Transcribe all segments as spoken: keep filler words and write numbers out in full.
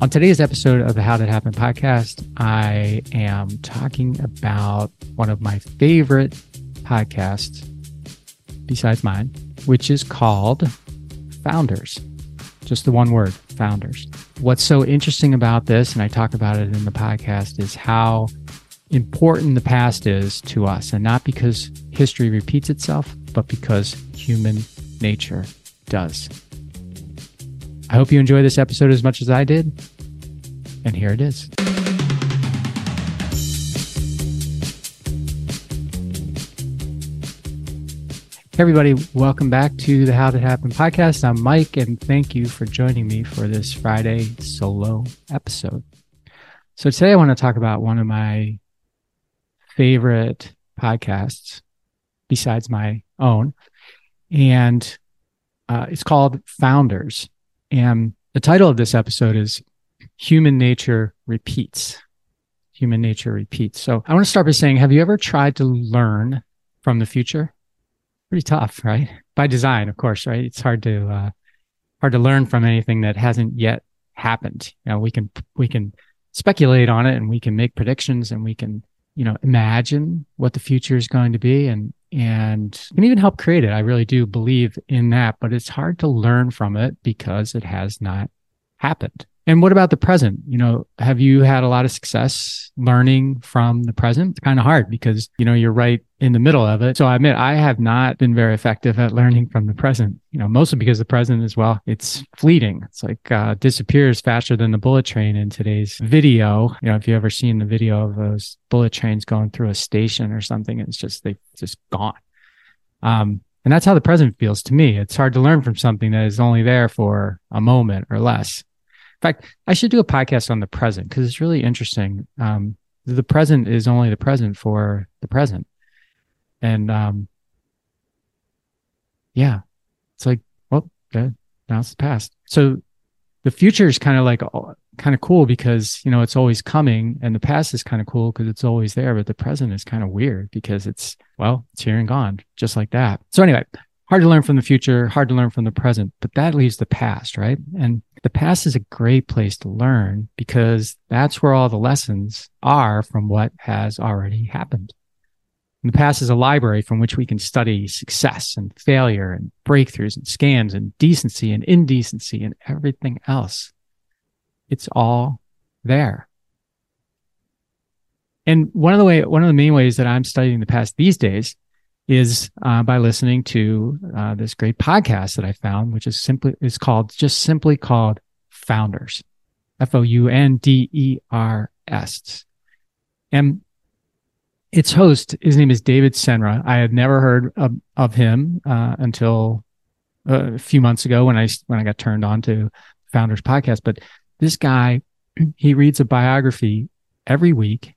On today's episode of the How Did It Happen podcast, I am talking about one of my favorite podcasts besides mine, which is called Founders. Just the one word, Founders. What's so interesting about this, and I talk about it in the podcast, is how important the past is to us, and not because history repeats itself, but because human nature does. I hope you enjoy this episode as much as I did, and here it is. Hey everybody, welcome back to the How Did It Happen podcast. I'm Mike, and thank you for joining me for this Friday solo episode. So today I want to talk about one of my favorite podcasts besides my own, and uh, it's called Founders. And the title of this episode is Human Nature Repeats. Human Nature Repeats. So I want to start by saying, have you ever tried to learn from the future? Pretty tough, right? By design, of course, right? It's hard to uh, hard to learn from anything that hasn't yet happened. You know, we can we can speculate on it, and we can make predictions, and we can, you know, imagine what the future is going to be, and and can even help create it. I really do believe in that, but it's hard to learn from it because it has not happened. And what about the present? You know, have you had a lot of success learning from the present? It's kind of hard because, you know, you're right in the middle of it. So I admit I have not been very effective at learning from the present, you know, mostly because the present as well, it's fleeting. It's like uh, disappears faster than the bullet train in today's video. You know, if you've ever seen the video of those bullet trains going through a station or something, it's just, they just gone. Um, and that's how the present feels to me. It's hard to learn from something that is only there for a moment or less. In fact, I should do a podcast on the present because it's really interesting. Um, the present is only the present for the present. And um, yeah, it's like, well, now it's the past. So the future is kind of like, kind of cool because, you know, it's always coming, and the past is kind of cool because it's always there, but the present is kind of weird because it's, well, it's here and gone, just like that. So anyway, hard to learn from the future, hard to learn from the present, but that leaves the past, right? And the past is a great place to learn because that's where all the lessons are from what has already happened. And the past is a library from which we can study success and failure and breakthroughs and scams and decency and indecency and everything else. It's all there. And one of the way, one of the main ways that I'm studying the past these days is uh, by listening to uh, this great podcast that I found, which is simply is called just simply called Founders, F O U N D E R S. And its host, his name is David Senra. I had never heard of, of him uh, until a few months ago when I when I got turned on to Founders podcast. But this guy, he reads a biography every week.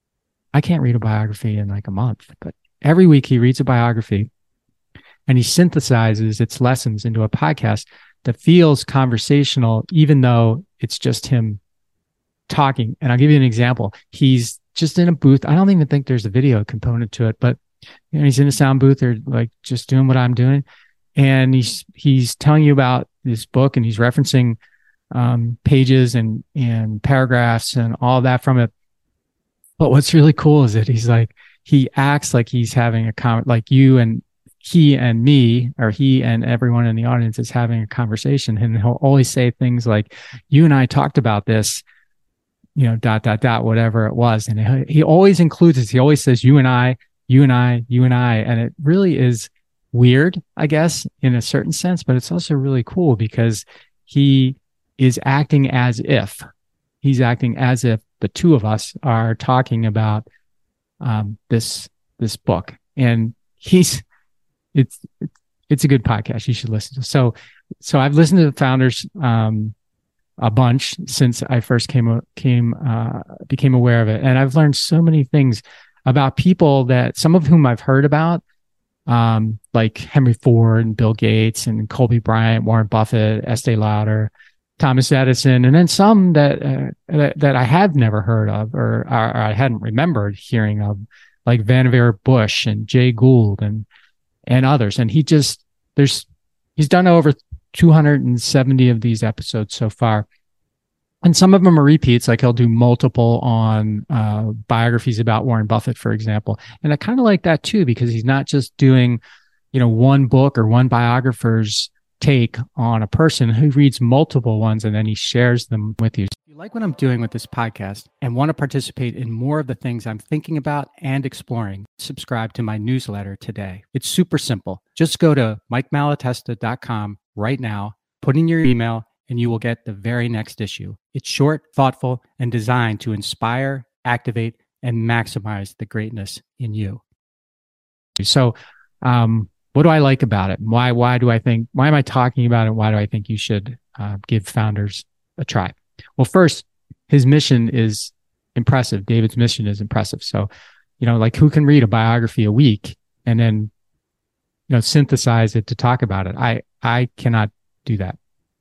I can't read a biography in like a month, but every week he reads a biography and he synthesizes its lessons into a podcast that feels conversational, even though it's just him talking. And I'll give you an example. He's just in a booth. I don't even think there's a video component to it, but you know, he's in a sound booth or like just doing what I'm doing. And he's, he's telling you about this book, and he's referencing um, pages and, and paragraphs and all that from it. But what's really cool is that he's like, he acts like he's having a comment, like you and he and me, or he and everyone in the audience is having a conversation. And he'll always say things like, you and I talked about this, you know, dot, dot, dot, whatever it was. And he, he always includes this. He always says, you and I, you and I, you and I. And it really is weird, I guess, in a certain sense, but it's also really cool because he is acting as if, he's acting as if the two of us are talking about um, this, this book. And he's, it's, it's a good podcast. You should listen to. So, so I've listened to the Founders, um, a bunch since I first came, came, uh, became aware of it. And I've learned so many things about people that some of whom I've heard about, um, like Henry Ford and Bill Gates and Kobe Bryant, Warren Buffett, Estee Lauder, Thomas Edison, and then some that, uh, that, that I have never heard of, or, or I hadn't remembered hearing of, like Vannevar Bush and Jay Gould and, and others. And he just, there's, he's done over two hundred seventy of these episodes so far. And some of them are repeats, like he'll do multiple on uh, biographies about Warren Buffett, for example. And I kind of like that too, because he's not just doing, you know, one book or one biographer's take on a person. Who reads multiple ones and then he shares them with you. If you like what I'm doing with this podcast and want to participate in more of the things I'm thinking about and exploring, subscribe to my newsletter today. It's super simple. Just go to mike malatesta dot com right now, put in your email, and you will get the very next issue. It's short, thoughtful, and designed to inspire, activate, and maximize the greatness in you. So, um, what do I like about it? Why, why do I think, why am I talking about it? Why do I think you should uh, give Founders a try? Well, first, his mission is impressive. David's mission is impressive. So, you know, like who can read a biography a week and then, you know, synthesize it to talk about it? I, I cannot do that.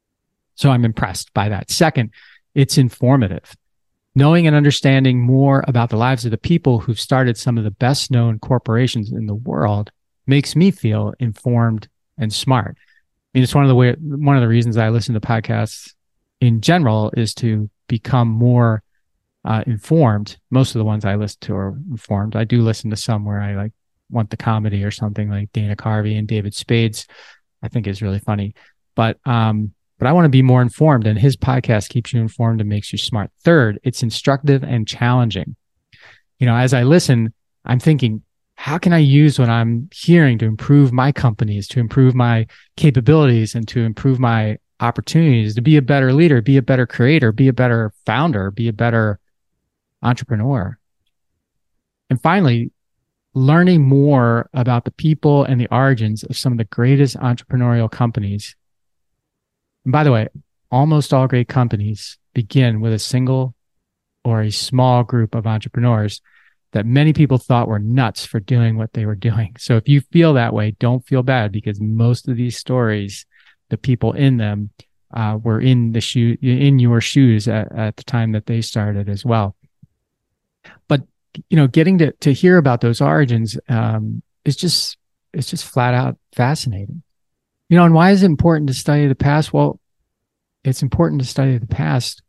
So I'm impressed by that. Second, it's informative. Knowing and understanding more about the lives of the people who've started some of the best known corporations in the world makes me feel informed and smart. I mean, it's one of the way, one of the reasons I listen to podcasts in general is to become more uh, informed. Most of the ones I listen to are informed. I do listen to some where I like want the comedy or something, like Dana Carvey and David Spades, I think is really funny. But, um, But I want to be more informed, and his podcast keeps you informed and makes you smart. Third, it's instructive and challenging. You know, as I listen, I'm thinking, how can I use what I'm hearing to improve my companies, to improve my capabilities, and to improve my opportunities to be a better leader, be a better creator, be a better founder, be a better entrepreneur. And finally, learning more about the people and the origins of some of the greatest entrepreneurial companies. And by the way, almost all great companies begin with a single or a small group of entrepreneurs that many people thought were nuts for doing what they were doing. So if you feel that way, don't feel bad, because most of these stories, the people in them uh, were in the shoe in your shoes at, at the time that they started as well. But you know, getting to to hear about those origins um, is just it's just flat out fascinating. You know, and why is it important to study the past? Well, it's important to study the past.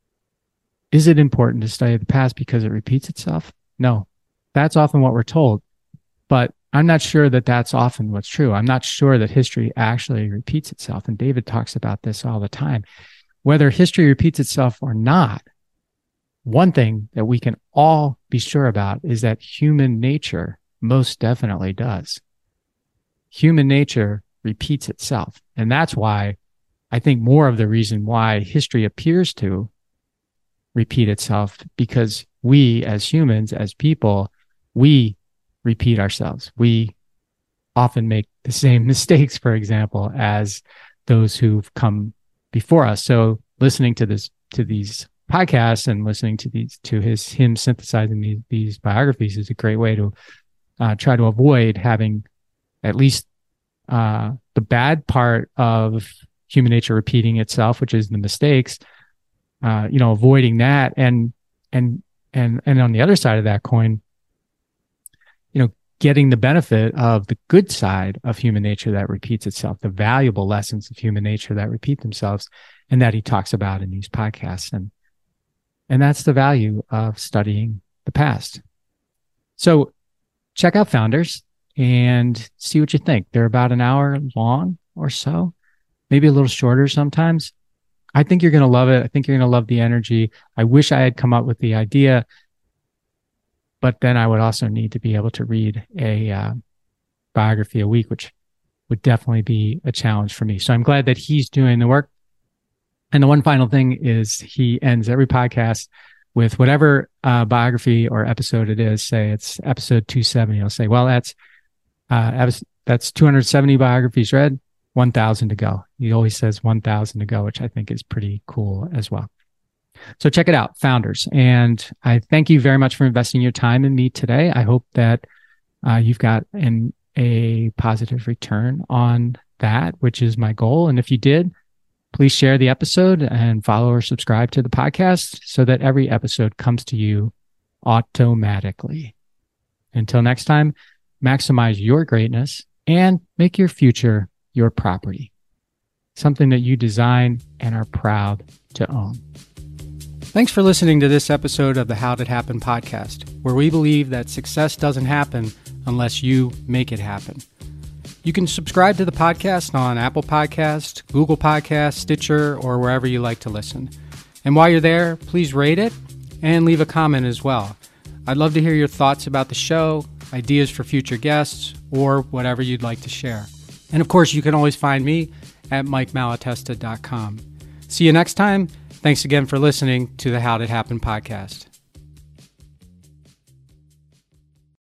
Is it important to study the past because it repeats itself? No, that's often what we're told, but I'm not sure that that's often what's true. I'm not sure that history actually repeats itself. And David talks about this all the time. Whether history repeats itself or not, one thing that we can all be sure about is that human nature most definitely does. Human nature repeats itself. And that's why I think more of the reason why history appears to repeat itself, because we as humans, as people, we repeat ourselves. We often make the same mistakes, for example, as those who've come before us. So listening to this, to these podcasts and listening to these, to his, him synthesizing these, these biographies is a great way to uh, try to avoid having at least uh, the bad part of human nature repeating itself, which is the mistakes, uh, you know, avoiding that. And, and, and, and on the other side of that coin, you know, getting the benefit of the good side of human nature that repeats itself, the valuable lessons of human nature that repeat themselves, and that he talks about in these podcasts. And, and that's the value of studying the past. So check out Founders and see what you think. They're about an hour long or so, maybe a little shorter sometimes. I think you're going to love it. I think you're going to love the energy. I wish I had come up with the idea, but then I would also need to be able to read a uh, biography a week, which would definitely be a challenge for me. So I'm glad that he's doing the work. And the one final thing is he ends every podcast with whatever uh, biography or episode it is. Say it's episode two seventy. He'll say, well, that's uh, that's two hundred seventy biographies read, one thousand to go. He always says one thousand to go, which I think is pretty cool as well. So check it out, Founders. And I thank you very much for investing your time in me today. I hope that uh, you've got an, a positive return on that, which is my goal. And if you did, please share the episode and follow or subscribe to the podcast so that every episode comes to you automatically. Until next time, maximize your greatness and make your future your property, something that you design and are proud to own. Thanks for listening to this episode of the How Did Happen podcast, where we believe that success doesn't happen unless you make it happen. You can subscribe to the podcast on Apple Podcasts, Google Podcasts, Stitcher, or wherever you like to listen. And while you're there, please rate it and leave a comment as well. I'd love to hear your thoughts about the show, ideas for future guests, or whatever you'd like to share. And of course, you can always find me at mike malatesta dot com. See you next time. Thanks again for listening to the How Did Happen podcast.